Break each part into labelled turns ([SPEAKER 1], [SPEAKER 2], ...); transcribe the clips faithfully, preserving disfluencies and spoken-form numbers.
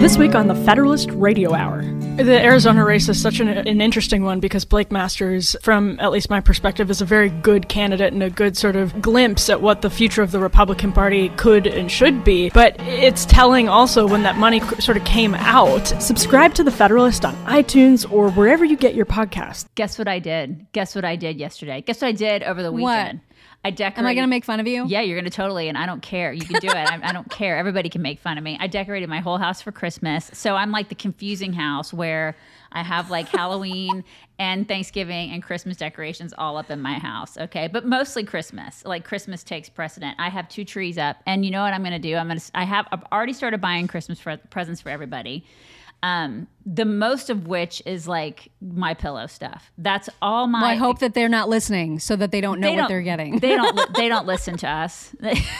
[SPEAKER 1] This week on the Federalist Radio Hour. The Arizona race is such an, an interesting one because Blake Masters, from at least my perspective, is a very good candidate and a good sort of glimpse at what the future of the Republican Party could and should be. But it's telling also when that money sort of came out. Subscribe to the Federalist on iTunes or wherever you get your podcast.
[SPEAKER 2] Guess what I did? Guess what I did yesterday? Guess what I did over the weekend?
[SPEAKER 3] What?
[SPEAKER 2] I decorated.
[SPEAKER 3] Am I going to make fun of you?
[SPEAKER 2] Yeah, you're going to totally, and I don't care. You can do it. I, I don't care. Everybody can make fun of me. I decorated my whole house for Christmas. So I'm like the confusing house where I have like Halloween and Thanksgiving and Christmas decorations all up in my house, okay? But mostly Christmas. Like Christmas takes precedent. I have two trees up, and you know what I'm going to do? I'm going to. I have. I've already started buying Christmas for, presents for everybody. Um, the most of which is like my pillow stuff. That's all my.
[SPEAKER 3] Well, I hope that they're not listening so that they don't know
[SPEAKER 2] they
[SPEAKER 3] what
[SPEAKER 2] don't,
[SPEAKER 3] they're getting.
[SPEAKER 2] They don't. Li- they don't listen to us.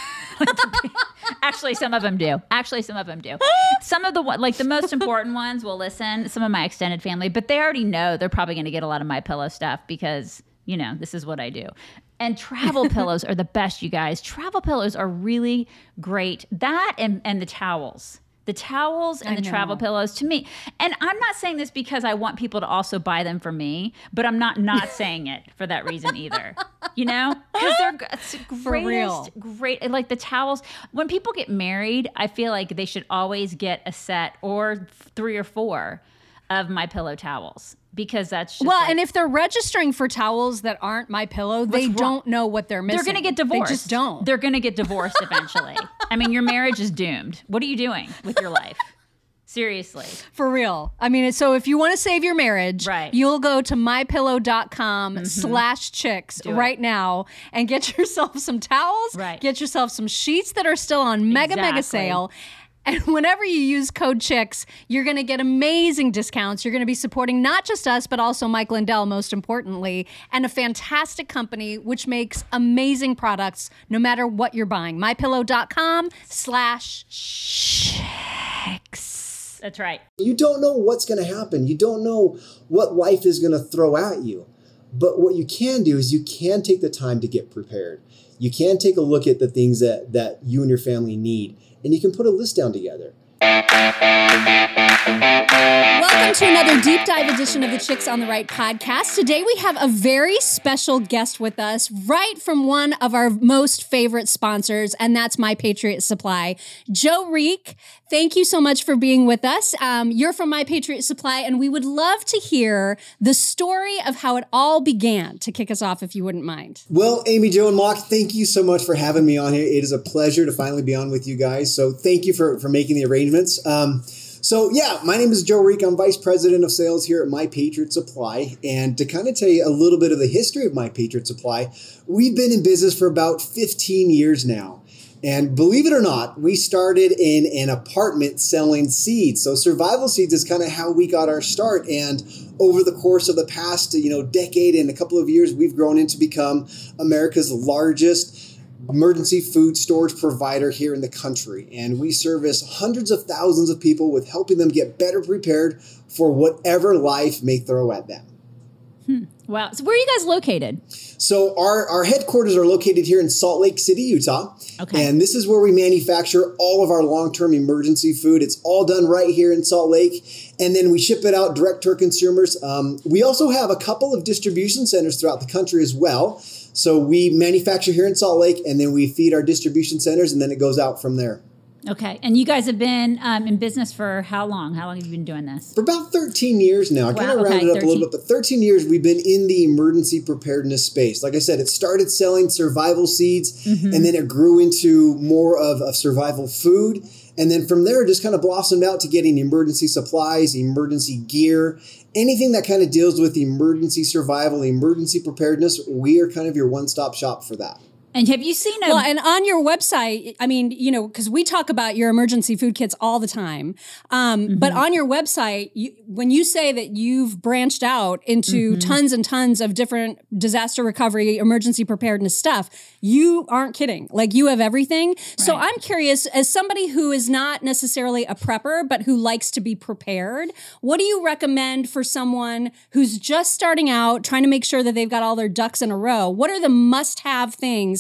[SPEAKER 2] Actually, some of them do. Actually, some of them do. Some of the like the most important ones will listen. Some of my extended family, but they already know they're probably going to get a lot of my pillow stuff because you know this is what I do. And travel pillows are the best, you guys. Travel pillows are really great. That and and the towels. The towels and
[SPEAKER 3] I
[SPEAKER 2] the
[SPEAKER 3] know.
[SPEAKER 2] travel pillows to me. And I'm not saying this because I want people to also buy them for me, but I'm not not saying it for that reason either. You know? Because they're g- it's the
[SPEAKER 3] For
[SPEAKER 2] greatest,
[SPEAKER 3] real.
[SPEAKER 2] great, like the towels. When people get married, I feel like they should always get a set or three or four of my pillow towels. Because that's just
[SPEAKER 3] well,
[SPEAKER 2] like,
[SPEAKER 3] and if they're registering for towels that aren't my pillow, they
[SPEAKER 2] wrong?
[SPEAKER 3] don't know what they're missing.
[SPEAKER 2] they're going to get divorced.
[SPEAKER 3] They just don't.
[SPEAKER 2] They're going to get divorced eventually. I mean, your marriage is doomed. What are you doing with your life? Seriously.
[SPEAKER 3] For real. I mean, so if you want to save your marriage,
[SPEAKER 2] Right.
[SPEAKER 3] you'll go to mypillow.com slash chicks
[SPEAKER 2] Do it.
[SPEAKER 3] right now and get yourself some towels,
[SPEAKER 2] Right.
[SPEAKER 3] get yourself some sheets that are still on mega, mega
[SPEAKER 2] Exactly.
[SPEAKER 3] sale. And whenever you use code CHICKS, you're going to get amazing discounts. You're going to be supporting not just us, but also Mike Lindell, most importantly, and a fantastic company which makes amazing products no matter what you're buying. mypillow.com slash chicks.
[SPEAKER 2] That's right.
[SPEAKER 4] You don't know what's going to happen. You don't know what life is going to throw at you. But what you can do is you can take the time to get prepared. You can take a look at the things that, that you and your family need, and you can put a list down together.
[SPEAKER 3] Welcome to another deep dive edition of the Chicks on the Right podcast. Today we have a very special guest with us right from one of our most favorite sponsors, and that's My Patriot Supply. Joe Reek, thank you so much for being with us. Um, you're from My Patriot Supply, and we would love to hear the story of how it all began to kick us off, if you wouldn't mind.
[SPEAKER 4] Well, Amy, Joe, and Mock, thank you so much for having me on here. It is a pleasure to finally be on with you guys. So thank you for, for making the arrangements. Um, So yeah, my name is Joe Reek. I'm Vice President of Sales here at My Patriot Supply. And to kind of tell you a little bit of the history of My Patriot Supply, we've been in business for about fifteen years now. And believe it or not, we started in an apartment selling seeds. So survival seeds is kind of how we got our start. And over the course of the past, you know, decade and a couple of years, we've grown into become America's largest emergency food storage provider here in the country. And we service hundreds of thousands of people with helping them get better prepared for whatever life may throw at them.
[SPEAKER 2] Hmm. Wow. So where are you guys located?
[SPEAKER 4] So our, our headquarters are located here in Salt Lake City, Utah.
[SPEAKER 2] Okay.
[SPEAKER 4] And this is where we manufacture all of our long-term emergency food. It's all done right here in Salt Lake. And then we ship it out direct to our consumers. Um, we also have a couple of distribution centers throughout the country as well. So we manufacture here in Salt Lake, and then we feed our distribution centers, and then it goes out from there.
[SPEAKER 2] Okay. And you guys have been um, in business for how long? How long have you been doing this?
[SPEAKER 4] For about thirteen years now. I
[SPEAKER 2] Wow,
[SPEAKER 4] kind of
[SPEAKER 2] okay,
[SPEAKER 4] rounded up
[SPEAKER 2] thirteen
[SPEAKER 4] a little bit, but thirteen years we've been in the emergency preparedness space. Like I said, it started selling survival seeds,
[SPEAKER 2] Mm-hmm.
[SPEAKER 4] and then it grew into more of, of survival food. And then from there, it just kind of blossomed out to getting emergency supplies, emergency gear, anything that kind of deals with emergency survival, emergency preparedness. We are kind of your one-stop shop for that.
[SPEAKER 2] And have you seen a...
[SPEAKER 3] Well, and on your website, I mean, you know, because we talk about your emergency food kits all the time. Um,
[SPEAKER 2] Mm-hmm.
[SPEAKER 3] But on your website, you, when you say that you've branched out into
[SPEAKER 2] Mm-hmm.
[SPEAKER 3] tons and tons of different disaster recovery, emergency preparedness stuff, you aren't kidding. Like you have everything. So
[SPEAKER 2] Right.
[SPEAKER 3] I'm curious, as somebody who is not necessarily a prepper, but who likes to be prepared, what do you recommend for someone who's just starting out, trying to make sure that they've got all their ducks in a row? What are the must-have things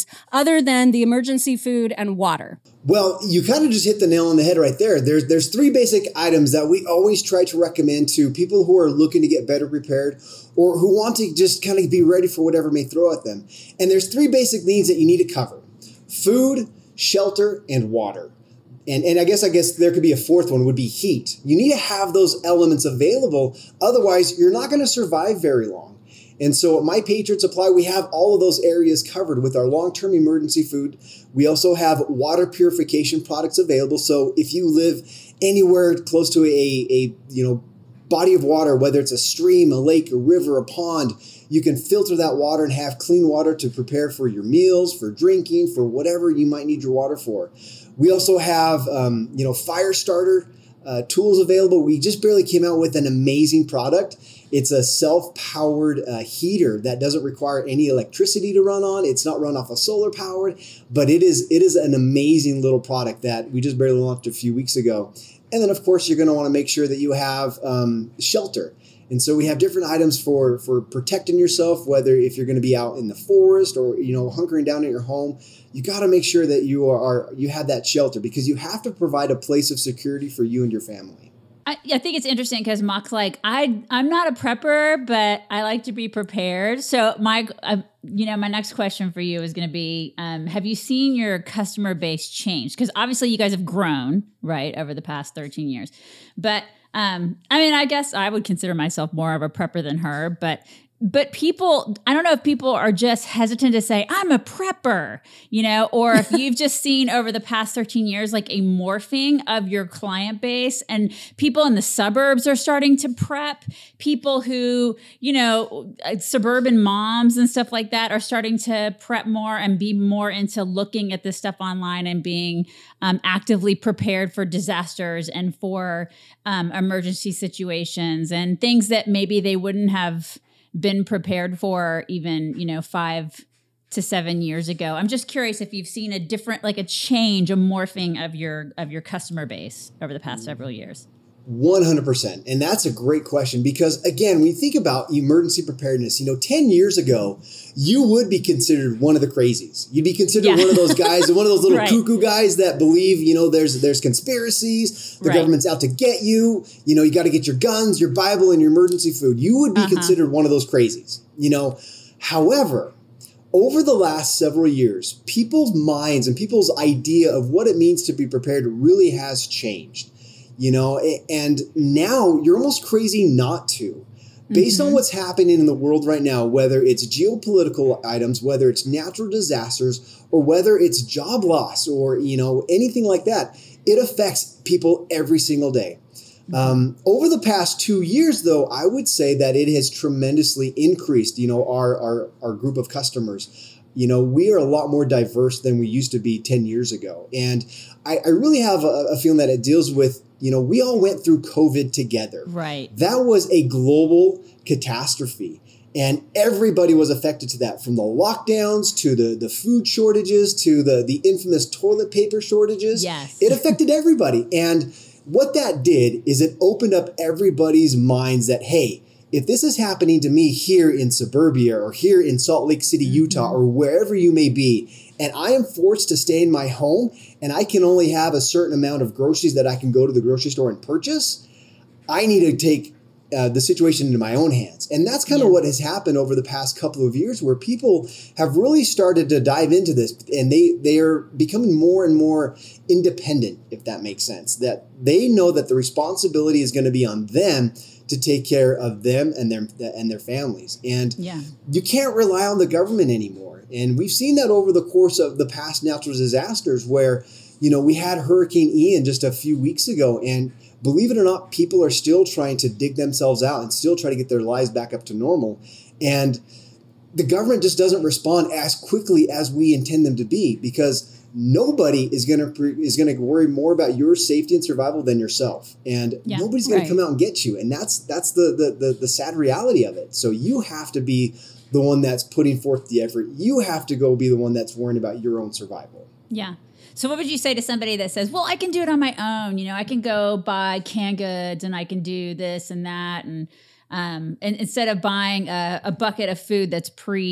[SPEAKER 3] needs other than the emergency food and water?
[SPEAKER 4] Well, you kind of just hit the nail on the head right there. There's there's three basic items that we always try to recommend to people who are looking to get better prepared or who want to just kind of be ready for whatever may throw at them. And there's three basic needs that you need to cover: food, shelter, and water. And and I guess I guess there could be a fourth one, would be heat. You need to have those elements available. Otherwise, you're not going to survive very long. And so at My Patriot Supply, we have all of those areas covered with our long-term emergency food. We also have water purification products available. So if you live anywhere close to a, a you know body of water, whether it's a stream, a lake, a river, a pond, you can filter that water and have clean water to prepare for your meals, for drinking, for whatever you might need your water for. We also have um, you know fire starter uh, tools available. We just barely came out with an amazing product. It's a self-powered uh, heater that doesn't require any electricity to run on. It's not run off of solar powered, but it is it is an amazing little product that we just barely launched a few weeks ago. And then, of course, you're going to want to make sure that you have um, shelter. And so we have different items for, for protecting yourself, whether if you're going to be out in the forest or, you know, hunkering down at your home. You got to make sure that you are you have that shelter, because you have to provide a place of security for you and your family.
[SPEAKER 2] I, I think it's interesting because Mock's like, I, I'm not a prepper, but I like to be prepared. So my, uh, you know, my next question for you is going to be, um, have you seen your customer base change? Because obviously you guys have grown, right, over the past thirteen years. But, um, I mean, I guess I would consider myself more of a prepper than her, but But people, I don't know if people are just hesitant to say, I'm a prepper, you know, or if you've just seen over the past thirteen years, like a morphing of your client base, and people in the suburbs are starting to prep. People who, you know, suburban moms and stuff like that are starting to prep more and be more into looking at this stuff online and being um, actively prepared for disasters and for um, emergency situations and things that maybe they wouldn't have been prepared for even, you know, five to seven years ago. I'm just curious if you've seen a different, like a change, a morphing of your of your customer base over the past several years.
[SPEAKER 4] one hundred percent. And that's a great question, because again, when you think about emergency preparedness, you know, ten years ago, you would be considered one of the crazies. You'd be considered yeah. one of those guys, one of those little right. cuckoo guys that believe, you know, there's there's conspiracies, the right. government's out to get you, you know, you got to get your guns, your Bible, and your emergency food. You would be uh-huh. considered one of those crazies, you know. However, over the last several years, people's minds and people's idea of what it means to be prepared really has changed. You know, and now you're almost crazy not to. Based mm-hmm. on what's happening in the world right now, whether it's geopolitical items, whether it's natural disasters, or whether it's job loss or, you know, anything like that, it affects people every single day. Mm-hmm. Um, over the past two years, though, I would say that it has tremendously increased, you know, our, our, our group of customers. You know, we are a lot more diverse than we used to be ten years ago. And I, I really have a, a feeling that it deals with, you know, we all went through COVID together.
[SPEAKER 2] Right.
[SPEAKER 4] That was a global catastrophe. And everybody was affected to that, from the lockdowns to the, the food shortages to the, the infamous toilet paper shortages.
[SPEAKER 2] Yes.
[SPEAKER 4] It affected everybody. And what that did is it opened up everybody's minds that, hey, if this is happening to me here in suburbia or here in Salt Lake City, mm-hmm. Utah, or wherever you may be, and I am forced to stay in my home and I can only have a certain amount of groceries that I can go to the grocery store and purchase, I need to take uh, the situation into my own hands. And that's kind of yeah. what has happened over the past couple of years, where people have really started to dive into this, and they, they are becoming more and more independent, if that makes sense, that they know that the responsibility is going to be on them to take care of them and their and their families. And
[SPEAKER 2] yeah.
[SPEAKER 4] you can't rely on the government anymore. And we've seen that over the course of the past natural disasters, where, you know, we had Hurricane Ian just a few weeks ago, and believe it or not, people are still trying to dig themselves out and still try to get their lives back up to normal. And the government just doesn't respond as quickly as we intend them to be, because nobody is going to is going to worry more about your safety and survival than yourself, and yeah, nobody's going right. to come out and get you. And that's that's the, the the the sad reality of it. So you have to be the one that's putting forth the effort. You have to go be the one that's worrying about your own survival.
[SPEAKER 2] Yeah. So what would you say to somebody that says, well, I can do it on my own. You know, I can go buy canned goods and I can do this and that. And, um, and instead of buying a, a bucket of food that's pre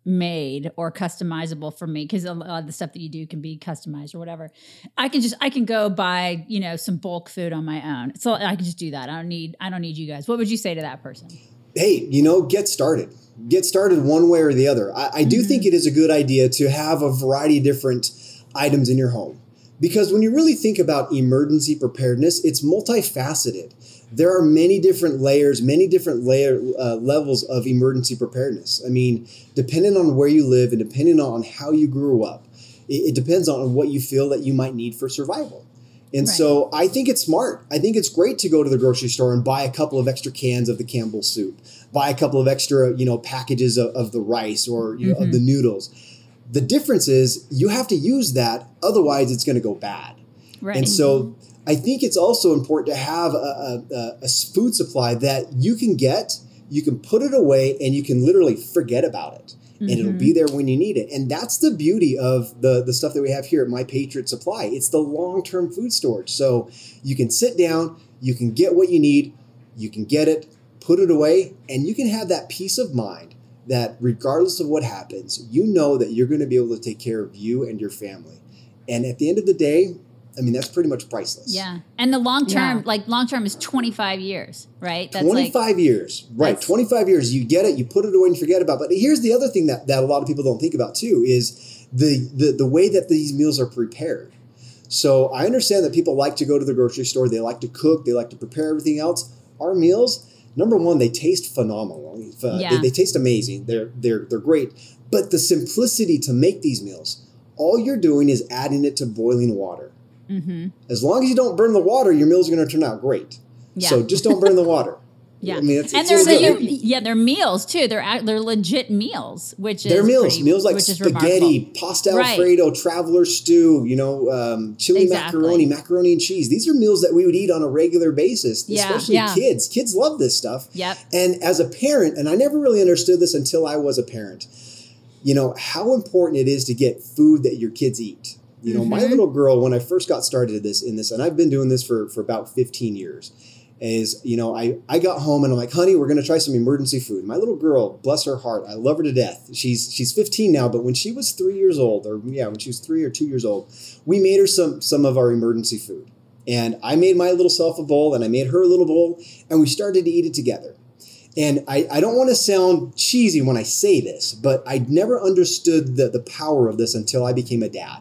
[SPEAKER 2] made or customizable for me, because a lot of the stuff that you do can be customized or whatever. I can just I can go buy, you know, some bulk food on my own. So I can just do that. I don't need I don't need you guys. What would you say to that person?
[SPEAKER 4] Hey, you know, get started. Get started one way or the other. I, I do mm-hmm. think it is a good idea to have a variety of different items in your home. Because when you really think about emergency preparedness, it's multifaceted. There are many different layers, many different layer uh, levels of emergency preparedness. I mean, depending on where you live and depending on how you grew up, it, it depends on what you feel that you might need for survival. And right. so I think it's smart. I think it's great to go to the grocery store and buy a couple of extra cans of the Campbell's soup, buy a couple of extra, you know, packages of, of the rice or you know, mm-hmm. of the noodles. The difference is you have to use that. Otherwise, it's going to go bad. Right. And so I think it's also important to have a, a, a food supply that you can get, you can put it away, and you can literally forget about it. Mm-hmm. And it'll be there when you need it. And that's the beauty of the, the stuff that we have here at My Patriot Supply. It's the long-term food storage. So you can sit down, you can get what you need, you can get it, put it away, and you can have that peace of mind that regardless of what happens, you know that you're going to be able to take care of you and your family. And at the end of the day, I mean, that's pretty much priceless.
[SPEAKER 2] Yeah. And the long term, yeah. like long term is twenty-five years, right? That's
[SPEAKER 4] twenty-five
[SPEAKER 2] like,
[SPEAKER 4] years, right. twenty-five years, you get it, you put it away and forget about it. But here's the other thing that, that a lot of people don't think about too is the, the, the way that these meals are prepared. So I understand that people like to go to the grocery store. They like to cook. They like to prepare everything else. Our meals, number one, they taste phenomenal. Uh,
[SPEAKER 2] yeah.
[SPEAKER 4] they, they taste amazing. They're, they're, they're great. But the simplicity to make these meals, all you're doing is adding it to boiling water. Mm-hmm. As long as you don't burn the water, your meal's going to turn out great. Yeah. So just don't burn the water.
[SPEAKER 2] Yeah,
[SPEAKER 4] I mean, it's,
[SPEAKER 2] and
[SPEAKER 4] it's
[SPEAKER 2] they're,
[SPEAKER 4] they're
[SPEAKER 2] yeah, they're meals too. They're they're legit meals, which is
[SPEAKER 4] they're meals.
[SPEAKER 2] Pretty,
[SPEAKER 4] meals like spaghetti, pasta Alfredo, right. traveler stew. You know, um, chili exactly. macaroni, macaroni and cheese. These are meals that we would eat on a regular basis,
[SPEAKER 2] yeah.
[SPEAKER 4] especially
[SPEAKER 2] yeah.
[SPEAKER 4] kids. Kids love this stuff.
[SPEAKER 2] Yep.
[SPEAKER 4] And as a parent, and I never really understood this until I was a parent. You know how important it is to get food that your kids eat. You know, mm-hmm. my little girl, when I first got started this in this, and I've been doing this for, for about fifteen years, is, you know, I, I got home and I'm like, honey, we're going to try some emergency food. My little girl, bless her heart, I love her to death. She's she's fifteen now, but when she was three years old, or yeah, when she was three or two years old, we made her some some of our emergency food. And I made my little self a bowl and I made her a little bowl and we started to eat it together. And I, I don't want to sound cheesy when I say this, but I never understood the, the power of this until I became a dad.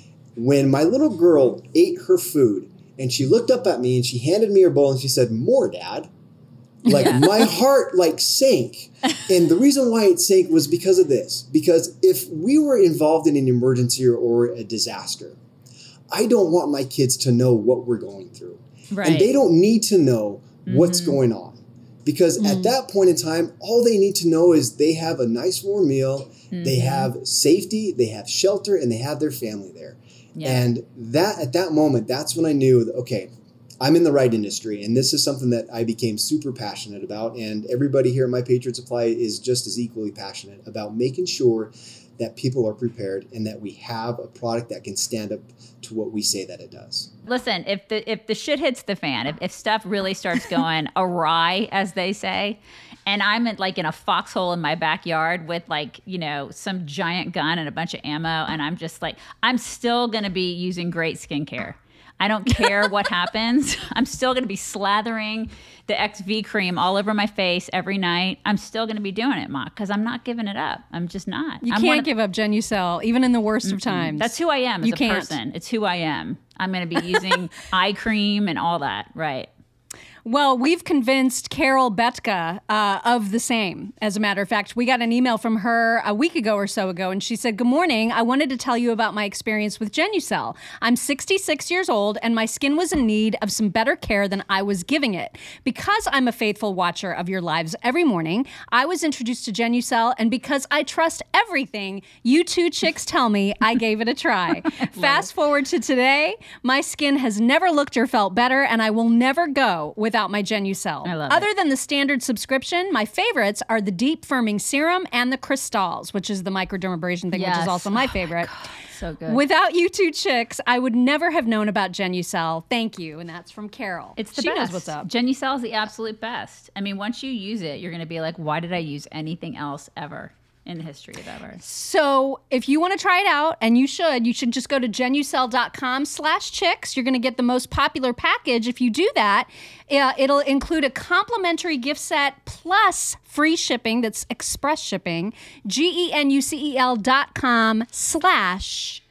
[SPEAKER 4] When my little girl ate her food and she looked up at me and she handed me her bowl and she said, "More, Dad." Like yeah. my heart like sank. And the reason why it sank was because of this. Because if we were involved in an emergency or, or a disaster, I don't want my kids to know what we're going through. Right. And they don't need to know mm-hmm. what's going on. Because mm-hmm. at that point in time, all they need to know is they have a nice warm meal, mm-hmm. they have safety, they have shelter, and they have their family there. Yeah. And that at that moment, that's when I knew that, okay, I'm in the right industry. And this is something that I became super passionate about. And everybody here at My Patriot Supply is just as equally passionate about making sure that people are prepared and that we have a product that can stand up to what we say that it does.
[SPEAKER 2] Listen, if the if the shit hits the fan, if, if stuff really starts going awry, as they say, and I'm in, like in a foxhole in my backyard with like, you know, some giant gun and a bunch of ammo, and I'm just like, I'm still going to be using great skincare. I don't care what happens. I'm still going to be slathering the X V cream all over my face every night. I'm still going to be doing it, Ma, because I'm not giving it up. I'm just not.
[SPEAKER 3] You
[SPEAKER 2] I'm
[SPEAKER 3] can't give up Genucel, even in the worst mm-hmm. of times.
[SPEAKER 2] That's who I am as
[SPEAKER 3] you
[SPEAKER 2] a
[SPEAKER 3] can't.
[SPEAKER 2] person. It's who I am. I'm going to be using eye cream and all that. Right.
[SPEAKER 3] Well, we've convinced Carol Betka uh, of the same. As a matter of fact, we got an email from her a week ago or so ago, and she said, "Good morning. I wanted to tell you about my experience with Genucel. I'm sixty-six years old, and my skin was in need of some better care than I was giving it. Because I'm a faithful watcher of your lives every morning, I was introduced to Genucel, and because I trust everything you two chicks tell me, I gave it a try. Fast forward to today, my skin has never looked or felt better, and I will never go without my Genucel.
[SPEAKER 2] I love
[SPEAKER 3] Other
[SPEAKER 2] it.
[SPEAKER 3] than the standard subscription, my favorites are the deep firming serum and the crystals, which is the microdermabrasion thing,
[SPEAKER 2] yes.
[SPEAKER 3] which is also my
[SPEAKER 2] oh
[SPEAKER 3] favorite.
[SPEAKER 2] My God, so good.
[SPEAKER 3] Without you two chicks, I would never have known about Genucel. Thank you. And that's from Carol.
[SPEAKER 2] It's the
[SPEAKER 3] she
[SPEAKER 2] best.
[SPEAKER 3] knows what's up.
[SPEAKER 2] Genucel is the absolute best. I mean, once you use it, you're going to be like, why did I use anything else ever? in the history of ever.
[SPEAKER 3] So if you want to try it out, and you should, you should just go to genucel.com slash chicks. You're going to get the most popular package. If you do that, uh, it'll include a complimentary gift set plus free shipping. That's express shipping. G-E-N-U-C-E-L dot com slash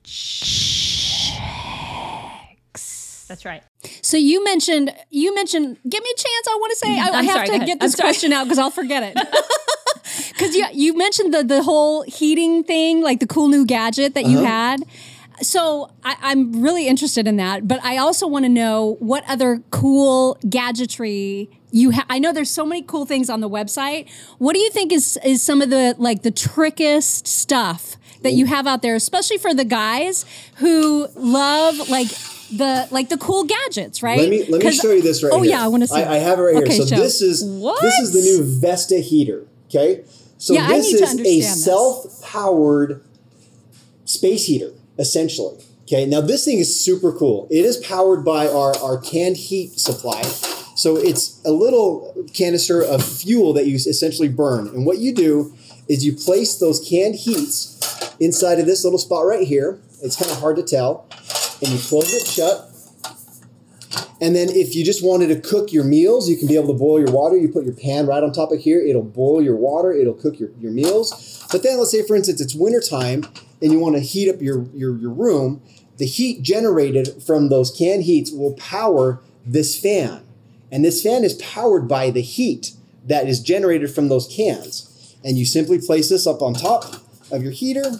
[SPEAKER 3] chicks.
[SPEAKER 2] That's right.
[SPEAKER 3] So you mentioned, you mentioned, give me a chance. I want to say, I, I
[SPEAKER 2] I'm
[SPEAKER 3] have
[SPEAKER 2] sorry,
[SPEAKER 3] to get this question out because I'll forget it. Because you, you mentioned the, the whole heating thing, like the cool new gadget that you
[SPEAKER 4] Uh-huh.
[SPEAKER 3] had. So I, I'm really interested in that. But I also want to know what other cool gadgetry you have. I know there's so many cool things on the website. What do you think is, is some of the like the trickiest stuff that you have out there, especially for the guys who love like the like the cool gadgets, right?
[SPEAKER 4] Let me let me show you this right
[SPEAKER 3] oh,
[SPEAKER 4] here.
[SPEAKER 3] yeah, I want to see.
[SPEAKER 4] I, I have it right
[SPEAKER 3] Okay,
[SPEAKER 4] here. So
[SPEAKER 3] show.
[SPEAKER 4] this is
[SPEAKER 3] What?
[SPEAKER 4] this is the new Vesta heater. Okay, so
[SPEAKER 3] Yeah, I
[SPEAKER 4] this
[SPEAKER 3] need to
[SPEAKER 4] is a
[SPEAKER 3] understand this.
[SPEAKER 4] self-powered space heater, essentially. Okay, now this thing is super cool. It is powered by our our canned heat supply. So it's a little canister of fuel that you essentially burn, and what you do is you place those canned heats inside of this little spot right here. It's kind of hard to tell, and you close it shut. And then if you just wanted to cook your meals, you can be able to boil your water. You put your pan right on top of here. It'll boil your water. It'll cook your, your meals. But then let's say, for instance, it's wintertime and you want to heat up your, your, your room. The heat generated from those canned heats will power this fan. And this fan is powered by the heat that is generated from those cans. And you simply place this up on top of your heater.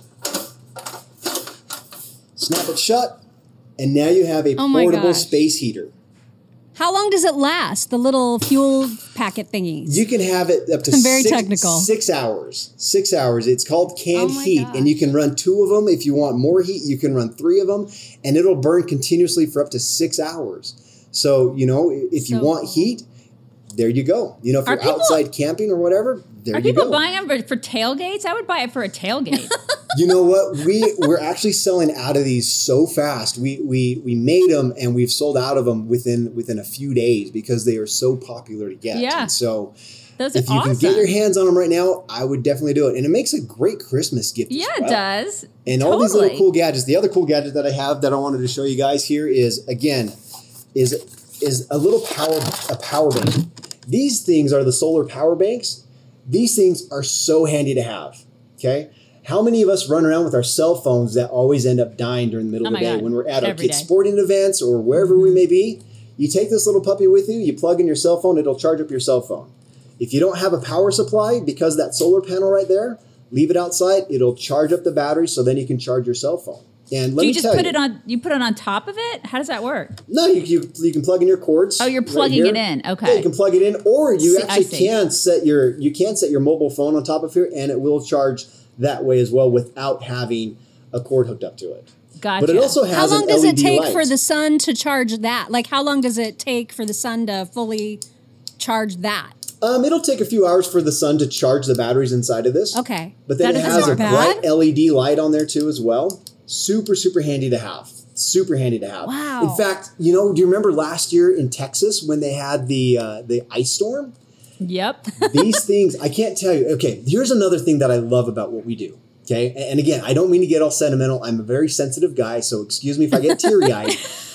[SPEAKER 4] Snap it shut. And now you have a
[SPEAKER 3] Oh my
[SPEAKER 4] portable
[SPEAKER 3] gosh.
[SPEAKER 4] space heater.
[SPEAKER 3] How long does it last? The little fuel packet thingies.
[SPEAKER 4] You can have it up to
[SPEAKER 3] I'm very
[SPEAKER 4] six,
[SPEAKER 3] technical.
[SPEAKER 4] six hours. Six hours. It's called canned
[SPEAKER 3] Oh my
[SPEAKER 4] heat.
[SPEAKER 3] gosh.
[SPEAKER 4] And you can run two of them. If you want more heat, you can run three of them. And it'll burn continuously for up to six hours. So, you know, if you
[SPEAKER 3] So
[SPEAKER 4] want
[SPEAKER 3] cool.
[SPEAKER 4] heat, there you go. You know, if
[SPEAKER 2] Are
[SPEAKER 4] you're
[SPEAKER 2] people-
[SPEAKER 4] outside camping or whatever, there
[SPEAKER 2] Are
[SPEAKER 4] you
[SPEAKER 2] people
[SPEAKER 4] go.
[SPEAKER 2] buying them for, for tailgates? I would buy it for a tailgate.
[SPEAKER 4] You know what? We we're actually selling out of these so fast. We we we made them and we've sold out of them within within a few days because they are so popular to get.
[SPEAKER 2] Yeah.
[SPEAKER 4] And so
[SPEAKER 2] Those are
[SPEAKER 4] if you
[SPEAKER 2] awesome.
[SPEAKER 4] can get your hands on them right now, I would definitely do it. And it makes a great Christmas gift.
[SPEAKER 2] yeah,
[SPEAKER 4] as
[SPEAKER 2] it
[SPEAKER 4] well.
[SPEAKER 2] does.
[SPEAKER 4] And all these little
[SPEAKER 2] Totally.
[SPEAKER 4] cool gadgets. The other cool gadget that I have that I wanted to show you guys here is again is is a little power a power bank. These things are the solar power banks. These things are so handy to have. Okay. How many of us run around with our cell phones that always end up dying during the middle
[SPEAKER 2] Oh
[SPEAKER 4] of
[SPEAKER 2] my
[SPEAKER 4] the day
[SPEAKER 2] God.
[SPEAKER 4] when we're at our
[SPEAKER 2] Every
[SPEAKER 4] kids'
[SPEAKER 2] day.
[SPEAKER 4] sporting events or wherever we may be? You take this little puppy with you, you plug in your cell phone, it'll charge up your cell phone. If you don't have a power supply because that solar panel right there, leave it outside, it'll charge up the battery so then you can charge your cell phone. And let
[SPEAKER 2] Do
[SPEAKER 4] me
[SPEAKER 2] you just
[SPEAKER 4] tell
[SPEAKER 2] put
[SPEAKER 4] you,
[SPEAKER 2] it on? You put it on top of it? How does that work?
[SPEAKER 4] No, you, you you can plug in your cords.
[SPEAKER 2] Oh, you're
[SPEAKER 4] right
[SPEAKER 2] plugging
[SPEAKER 4] here.
[SPEAKER 2] it in. Okay.
[SPEAKER 4] Yeah, you can plug it in, or you
[SPEAKER 2] See, I
[SPEAKER 4] actually
[SPEAKER 2] see.
[SPEAKER 4] can set your you can set your mobile phone on top of here, and it will charge that way as well without having a cord hooked up to it.
[SPEAKER 2] Gotcha.
[SPEAKER 4] But it also has
[SPEAKER 3] How long
[SPEAKER 4] an
[SPEAKER 3] does
[SPEAKER 4] L E
[SPEAKER 3] it
[SPEAKER 4] D
[SPEAKER 3] take
[SPEAKER 4] light.
[SPEAKER 3] for the sun to charge that? Like, how long does it take for the sun to fully charge that?
[SPEAKER 4] Um, it'll take a few hours for the sun to charge the batteries inside of this.
[SPEAKER 3] Okay.
[SPEAKER 4] But then
[SPEAKER 2] That
[SPEAKER 4] it
[SPEAKER 2] is
[SPEAKER 4] has
[SPEAKER 3] not
[SPEAKER 4] a
[SPEAKER 3] bad.
[SPEAKER 4] bright L E D light on there too as well. Super, super handy to have. Super handy to have.
[SPEAKER 3] Wow.
[SPEAKER 4] In fact, you know, do you remember last year in Texas when they had the uh, the ice storm?
[SPEAKER 2] Yep.
[SPEAKER 4] These things, I can't tell you. Okay, here's another thing that I love about what we do. Okay, and and again, I don't mean to get all sentimental. I'm a very sensitive guy, so excuse me if I get teary eyed.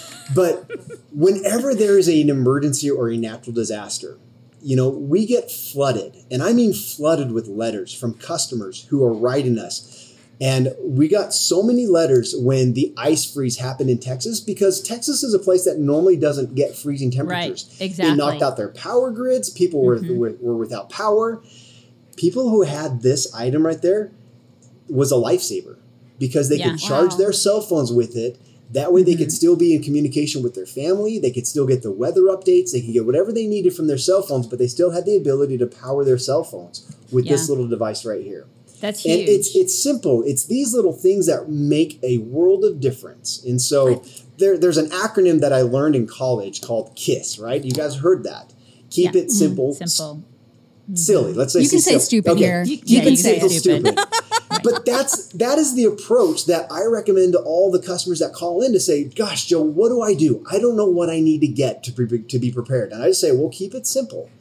[SPEAKER 4] But whenever there is an emergency or a natural disaster, you know, we get flooded, and I mean flooded with letters from customers who are writing us. And we got so many letters when the ice freeze happened in Texas because Texas is a place that normally doesn't get freezing temperatures.
[SPEAKER 2] Right, exactly.
[SPEAKER 4] They knocked out their power grids. People were,
[SPEAKER 2] Mm-hmm.
[SPEAKER 4] were, were without power. People who had this item right there was a lifesaver because they
[SPEAKER 2] Yeah.
[SPEAKER 4] could charge
[SPEAKER 3] Wow.
[SPEAKER 4] their cell phones with it. That way they
[SPEAKER 2] Mm-hmm.
[SPEAKER 4] could still be in communication with their family. They could still get the weather updates. They could get whatever they needed from their cell phones, but they still had the ability to power their cell phones with this
[SPEAKER 2] Yeah.
[SPEAKER 4] little device right here.
[SPEAKER 2] That's huge.
[SPEAKER 4] And it's it's simple. It's these little things that make a world of difference. And so there, there's an acronym that I learned in college called KISS, right? You guys heard that. Keep
[SPEAKER 2] Yeah.
[SPEAKER 4] it simple,
[SPEAKER 2] Simple.
[SPEAKER 4] silly. Let's say
[SPEAKER 3] You can say
[SPEAKER 4] silly.
[SPEAKER 3] stupid
[SPEAKER 4] Okay.
[SPEAKER 3] here.
[SPEAKER 2] You-
[SPEAKER 3] Keep
[SPEAKER 2] yeah,
[SPEAKER 3] it
[SPEAKER 2] you can say
[SPEAKER 3] simple.
[SPEAKER 2] stupid.
[SPEAKER 4] But that's that is the approach that I recommend to all the customers that call in to say, "Gosh, Joe, what do I do? I don't know what I need to get to pre- to be prepared." And I just say, "Well, keep it simple."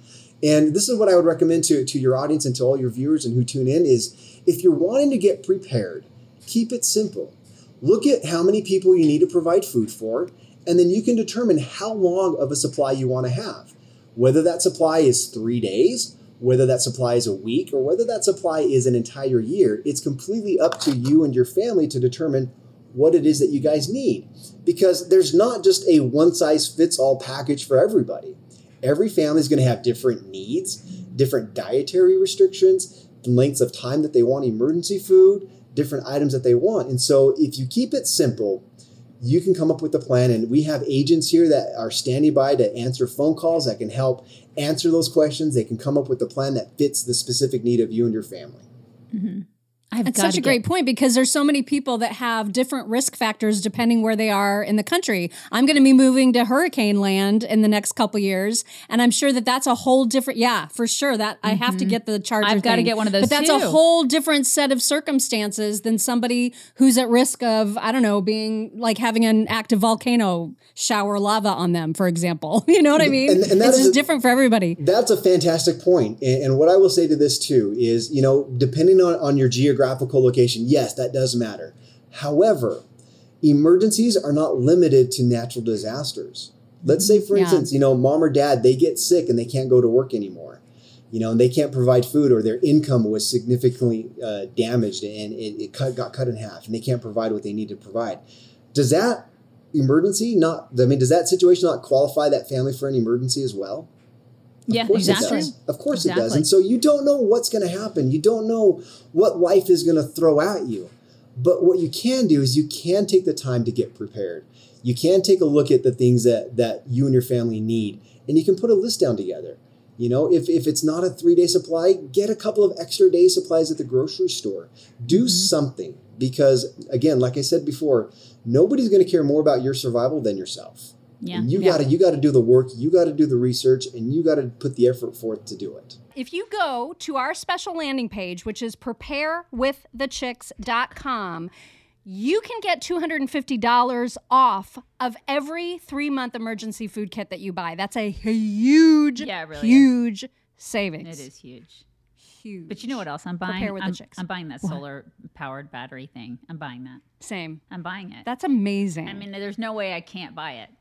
[SPEAKER 4] And this is what I would recommend to, to your audience and to all your viewers and who tune in is if you're wanting to get prepared, keep it simple. Look at how many people you need to provide food for, and then you can determine how long of a supply you want to have. Whether that supply is three days, whether that supply is a week, or whether that supply is an entire year, it's completely up to you and your family to determine what it is that you guys need. Because there's not just a one-size-fits-all package for everybody. Every family is going to have different needs, different dietary restrictions, lengths of time that they want emergency food, different items that they want. And so if you keep it simple, you can come up with a plan. And we have agents here that are standing by to answer phone calls that can help answer those questions. They can come up with a plan that fits the specific need of you and your family.
[SPEAKER 3] Mm-hmm. That's such a get... great point because there's so many people that have different risk factors depending where they are in the country. I'm going to be moving to hurricane land in the next couple years, and I'm sure that that's a whole different. Yeah, for sure that mm-hmm. I have to get the charger.
[SPEAKER 2] I've got to get one of those.
[SPEAKER 3] But that's
[SPEAKER 2] too.
[SPEAKER 3] a whole different set of circumstances than somebody who's at risk of I don't know being like having an active volcano shower lava on them, for example. You know what I mean?
[SPEAKER 4] And, and
[SPEAKER 3] it's just
[SPEAKER 4] a,
[SPEAKER 3] different for everybody.
[SPEAKER 4] That's a fantastic point. And, and what I will say to this too is, you know, depending on, on your geographical location, yes, that does matter. However, emergencies are not limited to natural disasters. Let's say, for yeah. instance, you know, mom or dad, they get sick and they can't go to work anymore. You know, and they can't provide food or their income was significantly uh, damaged and it, it cut, got cut in half and they can't provide what they need to provide. Does that emergency not, I mean, does that situation not qualify that family for an emergency as well? Of
[SPEAKER 2] yeah,
[SPEAKER 4] course
[SPEAKER 2] exactly.
[SPEAKER 4] it does. Of course
[SPEAKER 2] exactly.
[SPEAKER 4] it does. And so you don't know what's going to happen. You don't know what life is going to throw at you. But what you can do is you can take the time to get prepared. You can take a look at the things that, that you and your family need, and you can put a list down together. You know, if, if it's not a three-day supply, get a couple of extra day supplies at the grocery store. Do mm-hmm. something because, again, like I said before, nobody's going to care more about your survival than yourself.
[SPEAKER 2] Yeah.
[SPEAKER 4] And you
[SPEAKER 3] yeah.
[SPEAKER 4] gotta you gotta do the work, you gotta do the research, and you gotta put the effort forth to do it.
[SPEAKER 3] If you go to our special landing page, which is prepare with the chicks dot com, you can get two hundred fifty dollars off of every three-month emergency food kit that you buy. That's a huge,
[SPEAKER 2] yeah, it really
[SPEAKER 3] huge
[SPEAKER 2] is.
[SPEAKER 3] savings.
[SPEAKER 2] It is huge.
[SPEAKER 3] Huge.
[SPEAKER 2] But you know what else I'm buying?
[SPEAKER 3] Prepare with
[SPEAKER 2] I'm,
[SPEAKER 3] the chicks.
[SPEAKER 2] I'm buying that
[SPEAKER 3] What?
[SPEAKER 2] solar-powered battery thing. I'm buying that.
[SPEAKER 3] Same.
[SPEAKER 2] I'm buying it.
[SPEAKER 3] That's amazing.
[SPEAKER 2] I mean, there's no way I can't buy it.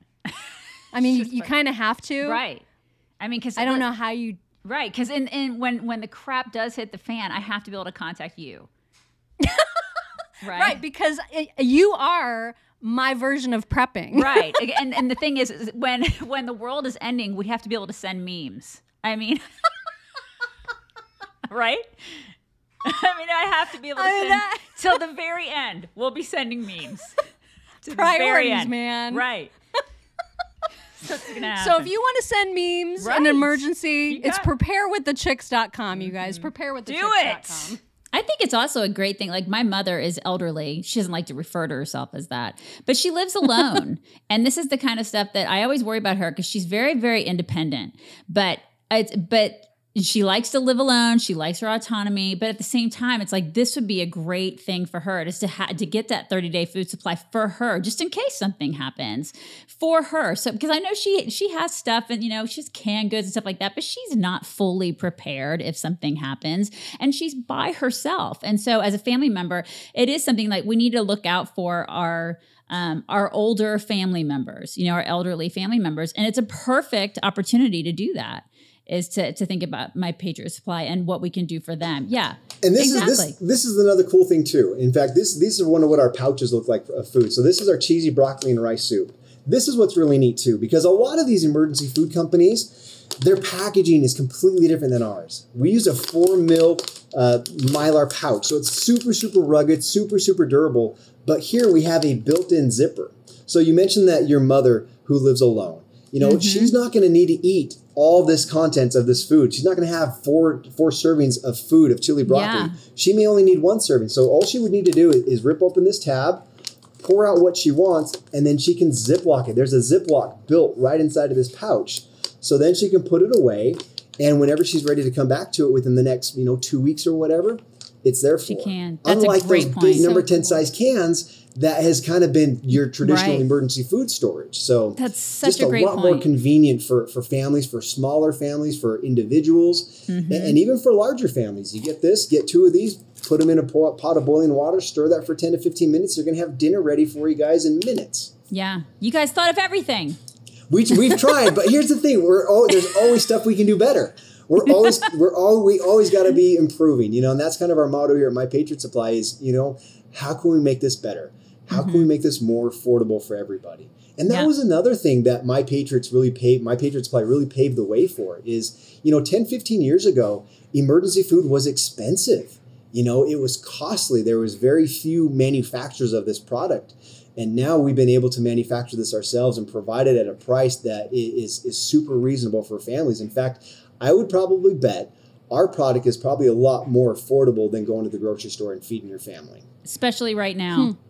[SPEAKER 3] I mean, you, you kind of have to.
[SPEAKER 2] Right. I mean, because
[SPEAKER 3] I don't know how you...
[SPEAKER 2] Right, because in, in when, when the crap does hit the fan, I have to be able to contact you. Right?
[SPEAKER 3] Right, because it, you are my version of prepping.
[SPEAKER 2] Right. And and the thing is, is when when the world is ending, we have to be able to send memes. I mean, right? I mean, I have to be able to
[SPEAKER 3] I mean,
[SPEAKER 2] send
[SPEAKER 3] that-
[SPEAKER 2] till the very end. We'll be sending memes. To
[SPEAKER 3] Priorities,
[SPEAKER 2] the very end.
[SPEAKER 3] man.
[SPEAKER 2] Right. So, it's gonna happen.
[SPEAKER 3] So if you want to send memes
[SPEAKER 2] Right.
[SPEAKER 3] in an emergency,
[SPEAKER 2] You
[SPEAKER 3] it's
[SPEAKER 2] got-
[SPEAKER 3] prepare with the chicks dot com, you guys. prepare with the
[SPEAKER 2] Do
[SPEAKER 3] chicks
[SPEAKER 2] it.
[SPEAKER 3] dot com.
[SPEAKER 2] I think it's also a great thing. Like my mother is elderly. She doesn't like to refer to herself as that, but she lives alone. And this is the kind of stuff that I always worry about her because she's very, very independent. But it's but she likes to live alone. She likes her autonomy. But at the same time, it's like this would be a great thing for her just to ha- to get that thirty day food supply for her, just in case something happens for her. So because I know she she has stuff and you know she's canned goods and stuff like that, but she's not fully prepared if something happens, and she's by herself. And so as a family member, it is something like we need to look out for our. Um, our older family members, you know, our elderly family members, and it's a perfect opportunity to do that. Is to, to think about My Patriot Supply and what we can do for them. Yeah,
[SPEAKER 4] and this
[SPEAKER 2] exactly.
[SPEAKER 4] is this this is another cool thing too. In fact, this these are one of what our pouches look like of food. So this is our cheesy broccoli and rice soup. This is what's really neat too, because a lot of these emergency food companies, their packaging is completely different than ours. We use a four mil uh, Mylar pouch, so it's super super rugged, super super durable. But here we have a built-in zipper. So you mentioned that your mother who lives alone, you know, mm-hmm. she's not going to need to eat all this contents of this food. She's not going to have four four servings of food of chili broccoli.
[SPEAKER 2] Yeah.
[SPEAKER 4] She may only need one serving. So all she would need to do is, is rip open this tab, pour out what she wants, and then she can Ziploc it. There's a Ziploc built right inside of this pouch. So then she can put it away, and whenever she's ready to come back to it within the next, you know, two weeks or whatever, it's there for
[SPEAKER 2] She
[SPEAKER 4] her.
[SPEAKER 2] can. That's
[SPEAKER 4] Unlike
[SPEAKER 2] a great
[SPEAKER 4] those
[SPEAKER 2] point.
[SPEAKER 4] big number
[SPEAKER 3] So
[SPEAKER 4] ten
[SPEAKER 3] cool.
[SPEAKER 4] size cans that has kind of been your traditional
[SPEAKER 2] Right.
[SPEAKER 4] emergency food storage. So
[SPEAKER 3] That's such
[SPEAKER 4] just
[SPEAKER 3] a
[SPEAKER 4] a,
[SPEAKER 3] great
[SPEAKER 4] lot more
[SPEAKER 3] point.
[SPEAKER 4] convenient for, for families, for smaller families, for individuals,
[SPEAKER 3] Mm-hmm.
[SPEAKER 4] and, and even for larger families. You get this, get two of these, put them in a po- pot of boiling water, stir that for ten to fifteen minutes. They're going to have dinner ready for you guys in minutes.
[SPEAKER 2] Yeah. You guys thought of everything.
[SPEAKER 4] We, we've tried, but here's the thing: we're all, there's always stuff we can do better. We're always we're all we always got to be improving, you know, and that's kind of our motto here at My Patriot Supply is, you know, how can we make this better? How mm-hmm. can we make this more affordable for everybody? And that
[SPEAKER 2] yeah.
[SPEAKER 4] was another thing that My Patriots really paved, My Patriot Supply really paved the way for is, you know, ten, fifteen years ago, emergency food was expensive. You know, it was costly. There was very few manufacturers of this product. And now we've been able to manufacture this ourselves and provide it at a price that is, is super reasonable for families. In fact, I would probably bet our product is probably a lot more affordable than going to the grocery store and feeding your family.
[SPEAKER 2] Especially right now.
[SPEAKER 3] Hmm.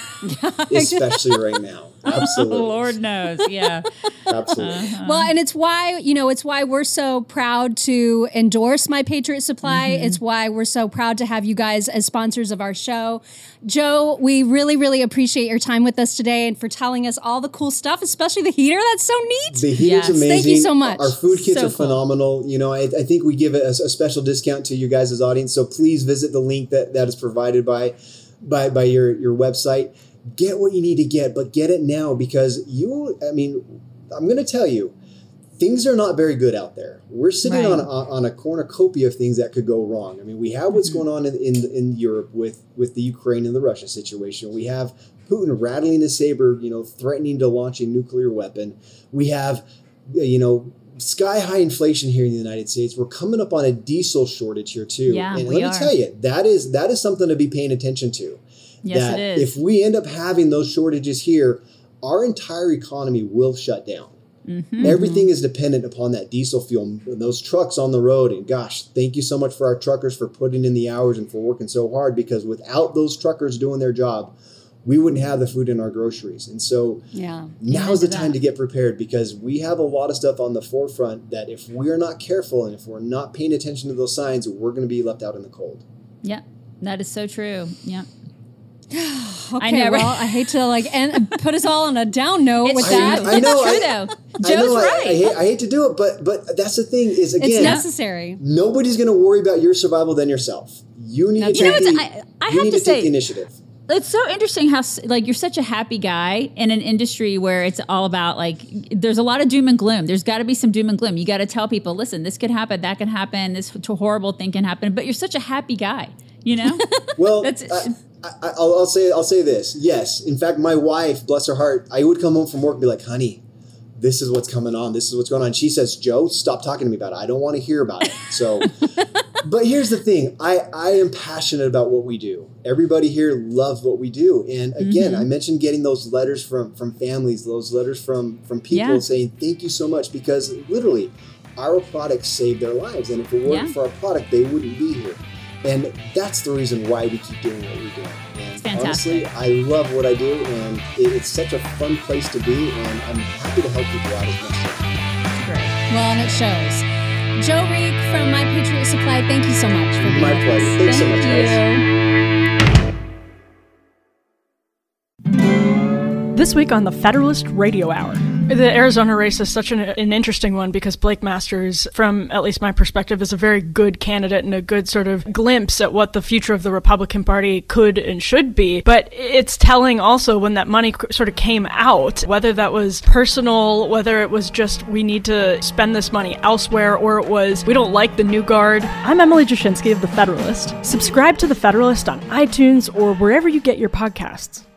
[SPEAKER 4] Especially right now. Absolutely.
[SPEAKER 2] Lord knows. Yeah.
[SPEAKER 4] Absolutely.
[SPEAKER 2] Uh-huh.
[SPEAKER 3] Well, and it's why, you know, it's why we're so proud to endorse My Patriot Supply.
[SPEAKER 2] Mm-hmm.
[SPEAKER 3] It's why we're so proud to have you guys as sponsors of our show. Joe, we really, really appreciate your time with us today and for telling us all the cool stuff, especially the heater. That's so neat.
[SPEAKER 4] The heater's
[SPEAKER 2] Yes.
[SPEAKER 4] amazing.
[SPEAKER 3] Thank you so much.
[SPEAKER 4] Our food kits
[SPEAKER 2] So
[SPEAKER 4] are
[SPEAKER 2] cool.
[SPEAKER 4] phenomenal. You know, I, I think we give a, a special discount to you guys' audience. So please visit the link that, that is provided by, by, by your, your website. Get what you need to get, but get it now because you, I mean, I'm going to tell you, things are not very good out there. We're sitting
[SPEAKER 2] Right.
[SPEAKER 4] on, on on a cornucopia of things that could go wrong. I mean, we have what's
[SPEAKER 2] Mm-hmm.
[SPEAKER 4] going on in, in in Europe with with the Ukraine and the Russia situation. We have Putin rattling his saber, you know, threatening to launch a nuclear weapon. We have, you know, sky high inflation here in the United States. We're coming up on a diesel shortage here too.
[SPEAKER 2] Yeah,
[SPEAKER 4] and
[SPEAKER 2] we
[SPEAKER 4] let
[SPEAKER 2] are.
[SPEAKER 4] me tell you, that is that is something to be paying attention to.
[SPEAKER 2] Yes,
[SPEAKER 4] that
[SPEAKER 2] it is.
[SPEAKER 4] if we end up having those shortages here, our entire economy will shut down.
[SPEAKER 2] Mm-hmm.
[SPEAKER 4] Everything is dependent upon that diesel fuel, those trucks on the road. And gosh, thank you so much for our truckers for putting in the hours and for working so hard, because without those truckers doing their job, we wouldn't have the food in our groceries. And so
[SPEAKER 3] Yeah.
[SPEAKER 4] now's the
[SPEAKER 2] to
[SPEAKER 4] time
[SPEAKER 2] that.
[SPEAKER 4] to get prepared, because we have a lot of stuff on the forefront that if we're not careful and if we're not paying attention to those signs, we're going to be left out in the cold.
[SPEAKER 2] Yeah. That is so true. Yeah.
[SPEAKER 3] Okay,
[SPEAKER 2] I know, right?
[SPEAKER 3] well, I hate to like end, put us all on a down note
[SPEAKER 2] It's
[SPEAKER 3] with
[SPEAKER 2] true.
[SPEAKER 3] that.
[SPEAKER 4] I know,
[SPEAKER 2] it's true,
[SPEAKER 4] I-
[SPEAKER 2] though.
[SPEAKER 4] I
[SPEAKER 2] Joe's
[SPEAKER 4] know, I-
[SPEAKER 2] right.
[SPEAKER 4] I, hate, I hate to do it, but but that's the thing is,
[SPEAKER 3] It's
[SPEAKER 4] again,
[SPEAKER 3] necessary.
[SPEAKER 4] nobody's going to worry about your survival than yourself. You need
[SPEAKER 3] That's
[SPEAKER 4] to
[SPEAKER 2] You know,
[SPEAKER 4] take
[SPEAKER 2] it's,
[SPEAKER 4] the,
[SPEAKER 2] I, I
[SPEAKER 4] you
[SPEAKER 2] have
[SPEAKER 4] need
[SPEAKER 2] to
[SPEAKER 4] to
[SPEAKER 2] say,
[SPEAKER 4] take the initiative.
[SPEAKER 2] it's so interesting how s- like you're such a happy guy in an industry where it's all about like there's a lot of doom and gloom. There's got to be some doom and gloom. You got to tell people, listen, this could happen, that can happen, this t- horrible thing can happen. But you're such a happy guy, you know?
[SPEAKER 4] Well,
[SPEAKER 2] That's-
[SPEAKER 4] I, I, I'll, I'll say I'll say this. Yes, in fact, my wife, bless her heart, I would come home from work and be like, "Honey, this is what's coming on. This is what's going on." She says, "Joe, stop talking to me about it. I don't want to hear about it." So, but here's the thing: I I am passionate about what we do. Everybody here loves what we do, and again,
[SPEAKER 2] Mm-hmm.
[SPEAKER 4] I mentioned getting those letters from from families, those letters from from people
[SPEAKER 2] Yeah.
[SPEAKER 4] saying thank you so much, because literally, our products saved their lives, and if it weren't
[SPEAKER 2] Yeah.
[SPEAKER 4] for our product, they wouldn't be here. And that's the reason why we keep doing what we do. And
[SPEAKER 2] It's fantastic.
[SPEAKER 4] honestly, I love what I do, and it, it's such a fun place to be, and I'm happy to help people out as much as I can.
[SPEAKER 2] Great.
[SPEAKER 3] Well, and it shows. Joe Reek from My Patriot Supply, thank you so much for being
[SPEAKER 4] My
[SPEAKER 3] with
[SPEAKER 4] pleasure.
[SPEAKER 3] us.
[SPEAKER 4] Thanks so
[SPEAKER 2] Thank
[SPEAKER 4] much, guys.
[SPEAKER 2] you.
[SPEAKER 1] This week on the Federalist Radio Hour. The Arizona race is such an, an interesting one because Blake Masters, from at least my perspective, is a very good candidate and a good sort of glimpse at what the future of the Republican Party could and should be. But it's telling also when that money sort of came out, whether that was personal, whether it was just we need to spend this money elsewhere, or it was we don't like the new guard. I'm Emily Jashinsky of The Federalist. Subscribe to The Federalist on iTunes or wherever you get your podcasts.